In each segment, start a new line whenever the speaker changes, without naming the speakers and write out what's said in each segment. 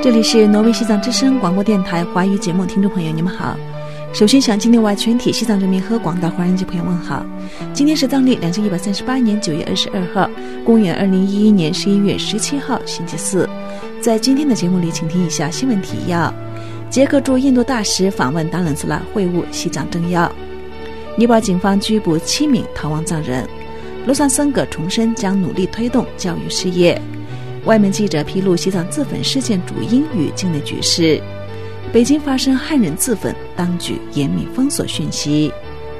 这里是挪威西藏之声广播电台华语节目，听众朋友你们好。首先向境内外全体西藏人民和广大华人及朋友问好。今天是藏历2138年9月22号，公元2011年11月17号，星期四。在今天的节目里，请听以下新闻提要：捷克驻印度大使访问达冷斯拉，会晤西藏政要；尼泊尔警方拘捕7名逃亡藏人；罗桑森格重申将努力推动教育事业；外媒记者披露西藏自焚事件主因与境内局势；北京发生汉人自焚，当局严密封锁讯息。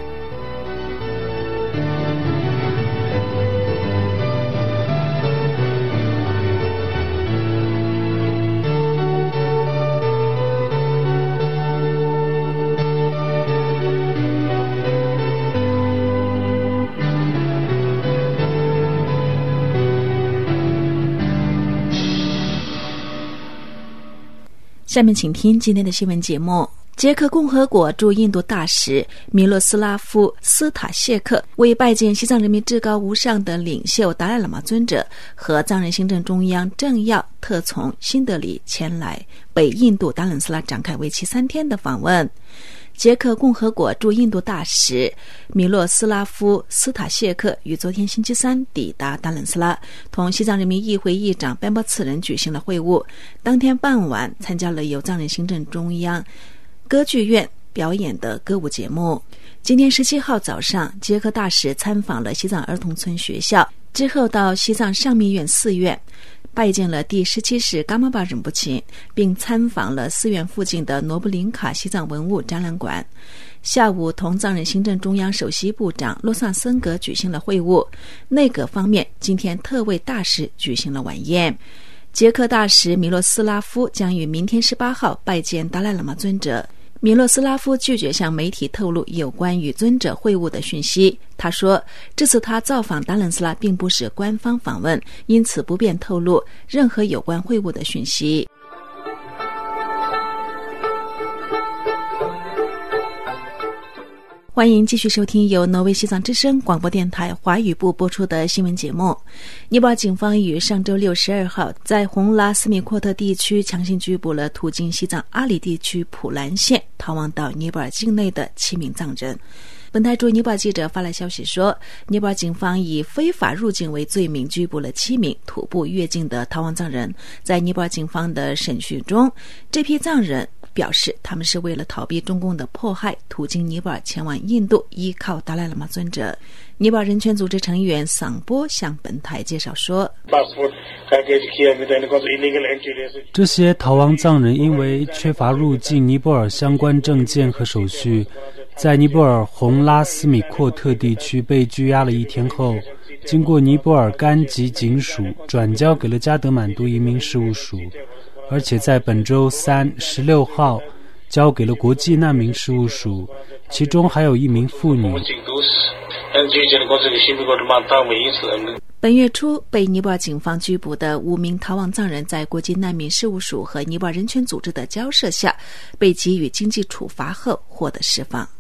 下面请听今天的新闻节目。捷克共和国驻印度大使米洛斯拉夫·斯塔谢克为拜见西藏人民至高无上的领袖达赖喇嘛尊者和藏人行政中央政要，特从新德里前来北印度达冷斯拉展开为期3天的访问。捷克共和国驻印度大使米洛斯拉夫·斯塔谢克于昨天星期三抵达达冷斯拉，同西藏人民议会议长班波次仁举行了会晤。当天傍晚参加了由藏人行政中央歌剧院表演的歌舞节目。今天17号早上，捷克大使参访了西藏儿童村学校，之后到西藏上密院寺院拜见了第17世噶玛巴仁波切，并参访了寺院附近的罗布林卡西藏文物展览馆。下午同藏人行政中央首席部长洛萨森格举行了会晤。内阁方面今天特为大使举行了晚宴。捷克大使米洛斯拉夫将于明天18号拜见达赖喇嘛尊者。米洛斯拉夫拒绝向媒体透露有关与尊者会晤的讯息。他说，这次他造访达冷斯拉并不是官方访问，因此不便透露任何有关会晤的讯息。欢迎继续收听由挪威西藏之声广播电台华语部播出的新闻节目。尼泊尔警方于上周6 12号在洪拉斯米阔特地区强行拘捕了途经西藏阿里地区普兰县逃亡到尼泊尔境内的7名藏人。本台驻尼泊尔记者发来消息说，尼泊尔警方以非法入境为罪名拘捕了7名徒步越境的逃亡藏人。在尼泊尔警方的审讯中，这批藏人表示他们是为了逃避中共的迫害，途经尼泊尔前往印度依靠达赖喇嘛尊者。尼泊尔人权组织成员桑波向本台介绍说，
这些逃亡藏人因为缺乏入境尼泊尔相关证件和手续，在尼泊尔洪拉斯米阔特地区被拘押了1天后，经过尼泊尔甘吉警署转交给了加德满都移民事务署，而且在本周3 16号交给了国际难民事务署，其中还有1名妇女。
本月初被尼泊尔警方拘捕的5名逃亡藏人，在国际难民事务署和尼泊尔人权组织的交涉下，被给予经济处罚后获得释放。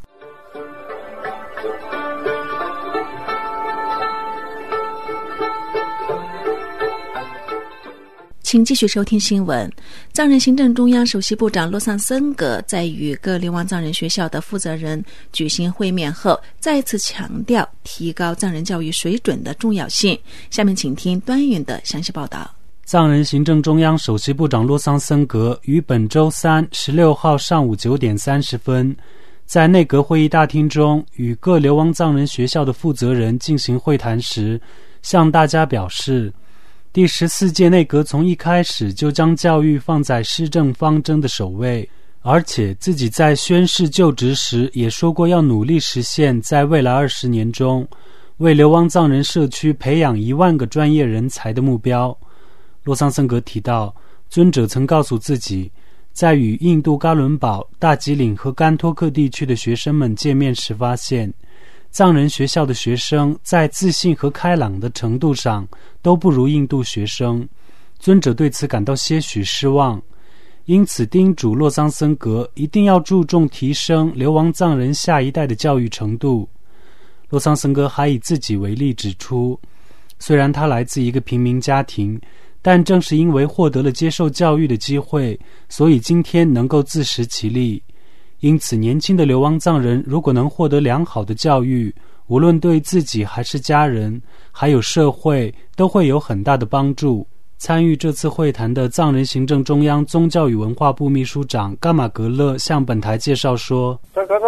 请继续收听新闻。藏人行政中央首席部长洛桑森格在与各流亡藏人学校的负责人举行会面后，再次强调提高藏人教育水准的重要性。下面请听端云的详细报道。
藏人行政中央首席部长洛桑森格于本周3 16号上午9点30分在内阁会议大厅中与各流亡藏人学校的负责人进行会谈时，向大家表示，第14届内阁从一开始就将教育放在施政方针的首位，而且自己在宣誓就职时也说过要努力实现在未来20年中为流亡藏人社区培养1万个专业人才的目标。洛桑森格提到，尊者曾告诉自己，在与印度嘎伦堡、大吉岭和甘托克地区的学生们见面时发现，藏人学校的学生在自信和开朗的程度上都不如印度学生，尊者对此感到些许失望，因此叮嘱洛桑森格一定要注重提升流亡藏人下一代的教育程度。洛桑森格还以自己为例指出，虽然他来自一个平民家庭， 但正是因为获得了接受教育的机会，所以今天能够自食其力。因此，年轻的流亡藏人如果能获得良好的教育，无论对自己还是家人，还有社会，都会有很大的帮助。参与这次会谈的藏人行政中央宗教与文化部秘书长伽马格勒向本台介绍说，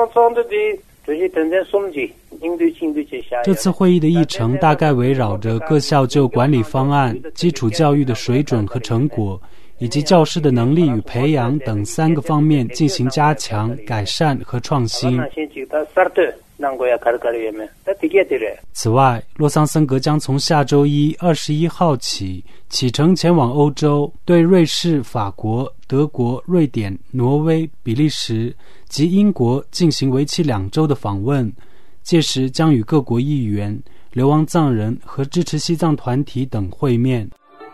这次会议的议程大概围绕着各校就管理方案、基础教育的水准和成果，以及教师的能力与培养等3个方面进行加强、改善和创新。此外，洛桑森格将从下周一21号起启程前往欧洲，对瑞士、法国、德国、瑞典、挪威、比利时及英国进行为期2周的访问，届时将与各国议员、流亡藏人和支持西藏团体等会面。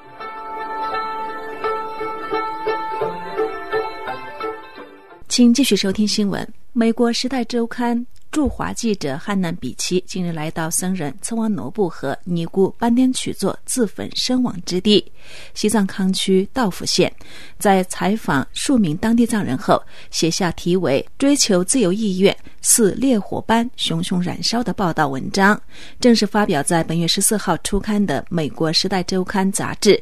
请继续收听新闻。美国《时代周刊》驻华记者汉南比奇近日来到僧人策旺努布和尼姑班颠曲作自焚身亡之地西藏康区道府县，在采访数名当地藏人后，写下题为《追求自由意愿似烈火般熊熊燃烧》的报道文章，正式发表在本月14号出刊的美国《时代周刊》杂志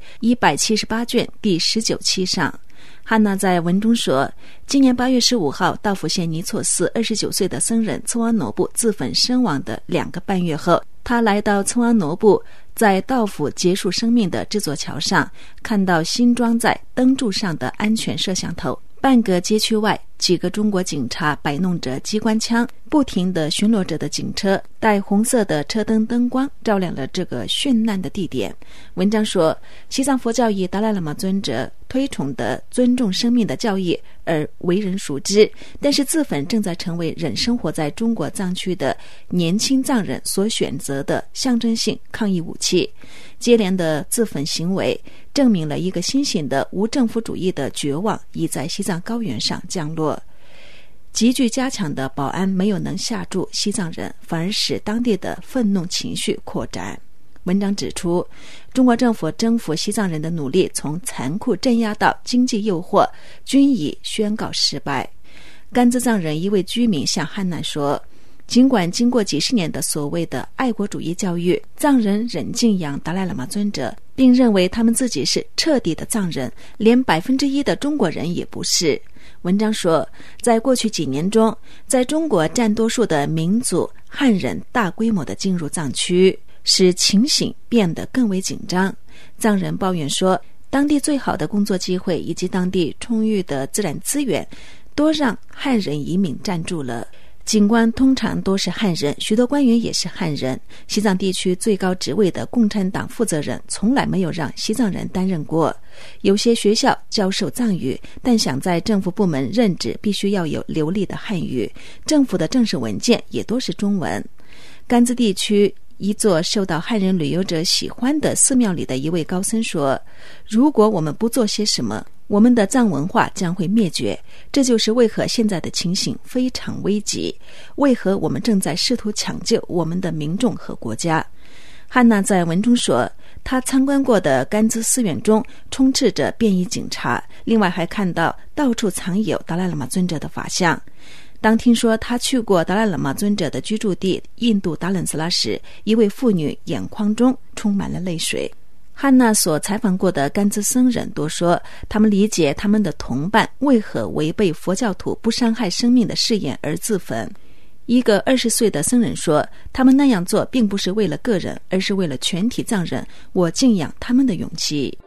178卷第19期上。汉娜在文中说，今年8月15号，道府县尼措寺29岁的僧人策旺努布自焚身亡的2个半月后，他来到策旺努布在道府结束生命的这座桥上，看到新装在灯柱上的安全摄像头。半个街区外，几个中国警察摆弄着机关枪，不停地巡逻着的警车带红色的车灯灯光照亮了这个殉难的地点。文章说，西藏佛教以达赖喇嘛尊者推崇的尊重生命的教义而为人熟知，但是自焚正在成为仍生活在中国藏区的年轻藏人所选择的象征性抗议武器。接连的自焚行为证明了一个新型的无政府主义的绝望已在西藏高原上降落。急剧加强的保安没有能吓住西藏人，反而使当地的愤怒情绪扩展。文章指出，中国政府征服西藏人的努力从残酷镇压到经济诱惑均已宣告失败。甘孜藏人一位居民向汉娜说，尽管经过几十年的所谓的爱国主义教育，藏人仍敬仰达赖喇嘛尊者，并认为他们自己是彻底的藏人，连1%的中国人也不是。文章说，在过去几年中，在中国占多数的民族汉人大规模的进入藏区，使情形变得更为紧张。藏人抱怨说，当地最好的工作机会以及当地充裕的自然资源多让汉人移民占住了。警官通常都是汉人，许多官员也是汉人。西藏地区最高职位的共产党负责人从来没有让西藏人担任过。有些学校教授藏语，但想在政府部门任职必须要有流利的汉语，政府的正式文件也都是中文。甘孜地区一座受到汉人旅游者喜欢的寺庙里的一位高僧说，如果我们不做些什么，我们的藏文化将会灭绝。这就是为何现在的情形非常危急，为何我们正在试图抢救我们的民众和国家。汉娜在文中说，她参观过的甘孜寺院中充斥着便衣警察，另外还看到到处藏有达赖喇嘛尊者的法像。当听说他去过达赖喇嘛尊者的居住地印度达冷斯拉时，一位妇女眼眶中充满了泪水。汉娜所采访过的甘孜僧人多说，他们理解他们的同伴为何违背佛教徒不伤害生命的誓言而自焚。一个20岁的僧人说，他们那样做并不是为了个人，而是为了全体藏人，我敬仰他们的勇气。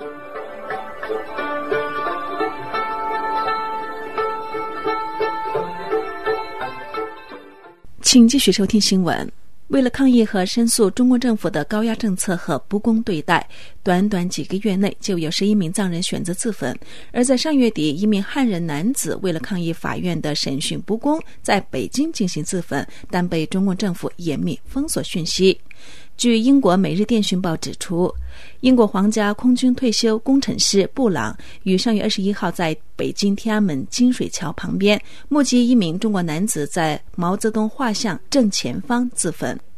请继续收听新闻。为了抗议和申诉中国政府的高压政策和不公对待，短短几个月内就有11名藏人选择自焚。而在上月底，一名汉人男子为了抗议法院的审讯不公，在北京进行自焚，但被中共政府严密封锁讯息。据英国《每日电讯报》指出，英国皇家空军退休工程师布朗于上月21号在北京天安门金水桥旁边目击一名中国男子在毛泽东画像正前方自焚。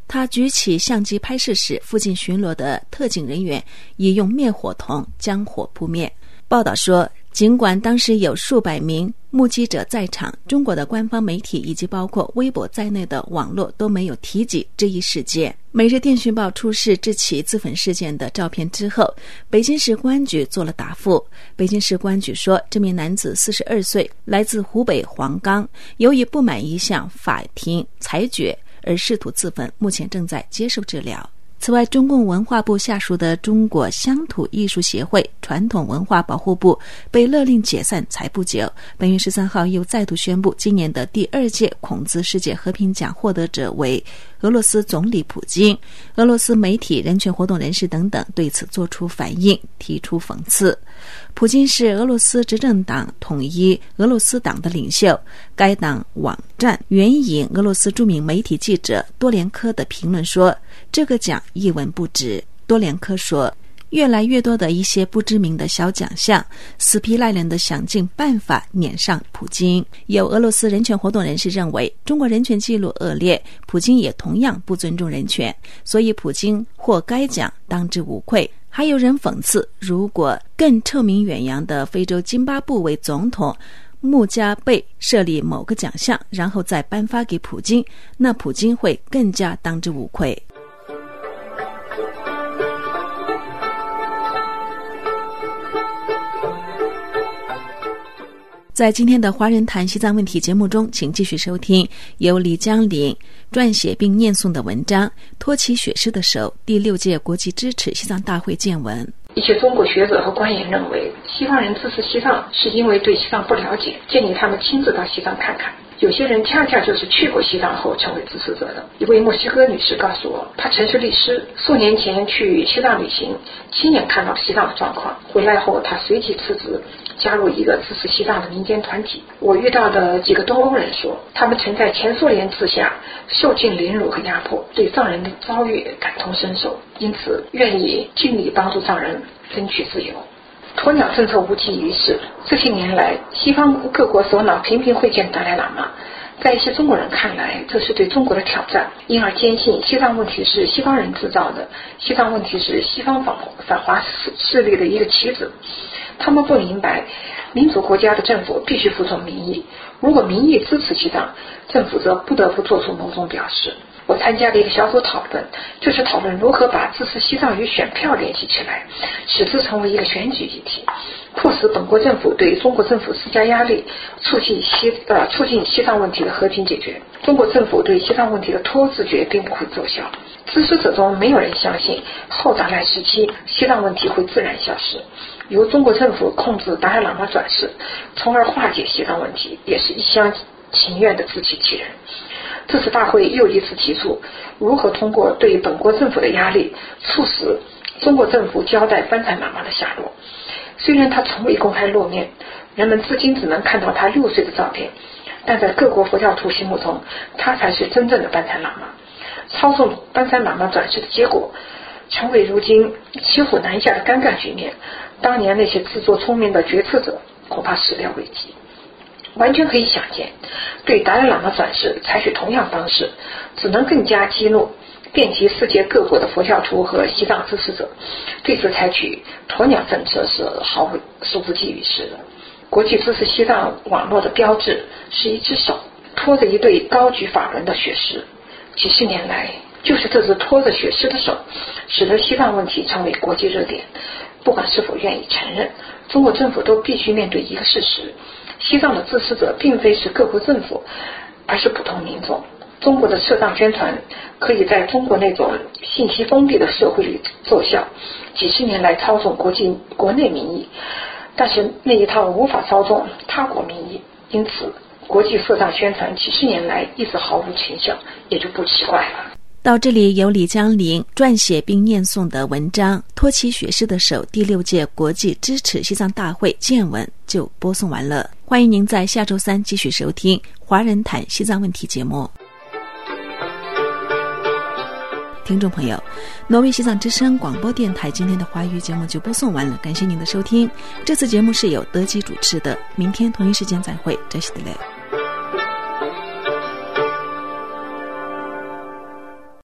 他举起相机拍摄时，附近巡逻的特警人员已用灭火筒将火扑灭。报道说，尽管当时有数百名目击者在场，中国的官方媒体以及包括微博在内的网络都没有提及这一事件。每日电讯报出示这起自焚事件的照片之后，北京市公安局做了答复。北京市公安局说，这名男子42岁，来自湖北黄冈，由于不满一项法庭裁决而试图自焚，目前正在接受治疗。此外，中共文化部下属的中国乡土艺术协会传统文化保护部被勒令解散才不久，本月13号又再度宣布，今年的第2届孔子世界和平奖获得者为俄罗斯总理普京。俄罗斯媒体、人权活动人士等等对此作出反应，提出讽刺。普京是俄罗斯执政党统一俄罗斯党的领袖，该党网站援引俄罗斯著名媒体记者多连科的评论说，这个奖一文不值。多连科说，越来越多的一些不知名的小奖项死皮赖脸地想尽办法撵上普京。有俄罗斯人权活动人士认为，中国人权记录恶劣，普京也同样不尊重人权，所以普京获该奖当之无愧。还有人讽刺，如果更臭名远扬的非洲津巴布韦总统穆加贝设立某个奖项，然后再颁发给普京，那普京会更加当之无愧。在今天的华人谈西藏问题节目中，请继续收听由李江林撰写并念诵的文章《托起血狮的手》第6届国际支持西藏大会见闻。
一些中国学者和官员认为，西方人支持西藏是因为对西藏不了解，建议他们亲自到西藏看看。有些人恰恰就是去过西藏后成为支持者的。一位墨西哥女士告诉我，她曾是律师，数年前去西藏旅行，亲眼看到西藏的状况。回来后，她随即辞职，加入一个支持西藏的民间团体。我遇到的几个东欧人说，他们曾在前苏联之下受尽凌辱和压迫，对藏人的遭遇感同身受，因此愿意尽力帮助藏人争取自由。鸵鸟政策无济于事，这些年来，西方各国首脑频频会见达赖喇嘛，在一些中国人看来，这是对中国的挑战，因而坚信西藏问题是西方人制造的，西藏问题是西方反华势力的一个棋子。他们不明白，民主国家的政府必须服从民意，如果民意支持西藏，政府则不得不做出某种表示。我参加了一个小组讨论，就是讨论如何把支持西藏与选票联系起来，使之成为一个选举议题，迫使本国政府对中国政府施加压力，促进西藏问题的和平解决。中国政府对西藏问题的拖字诀并不会奏效。支持者中没有人相信后达赖时期西藏问题会自然消失，由中国政府控制达赖喇嘛转世，从而化解西藏问题，也是一厢情愿的自欺欺人。这次大会又一次提出如何通过对本国政府的压力，促使中国政府交代班禅喇嘛的下落。虽然他从未公开露面，人们至今只能看到他6岁的照片，但在各国佛教徒心目中，他才是真正的班禅喇嘛。操纵班禅喇嘛转世的结果，成为如今骑虎难下的尴尬局面。当年那些自作聪明的决策者，恐怕始料未及。完全可以想见，对达赖喇嘛转世采取同样方式，只能更加激怒遍及世界各国的佛教徒和西藏支持者。对此采取鸵鸟政策是无济于事的。国际支持西藏网络的标志是一只手拖着一对高举法轮的血狮。几十年来，就是这只拖着血狮的手，使得西藏问题成为国际热点。不管是否愿意承认，中国政府都必须面对一个事实：西藏的支持者并非是各国政府，而是普通民众。中国的涉藏宣传可以在中国那种信息封闭的社会里奏效，几十年来操纵国内民意，但是那一套无法操纵他国民意，因此国际涉藏宣传几十年来一直毫无成效，也就不奇怪了。
到这里，由李江林撰写并念诵的文章《托起血狮的手》第6届国际支持西藏大会见闻就播送完了。欢迎您在下周3继续收听华人谈西藏问题节目。听众朋友，挪威西藏之声广播电台今天的华语节目就播送完了，感谢您的收听。这次节目是由德基主持的，明天同一时间再会，这是的嘞。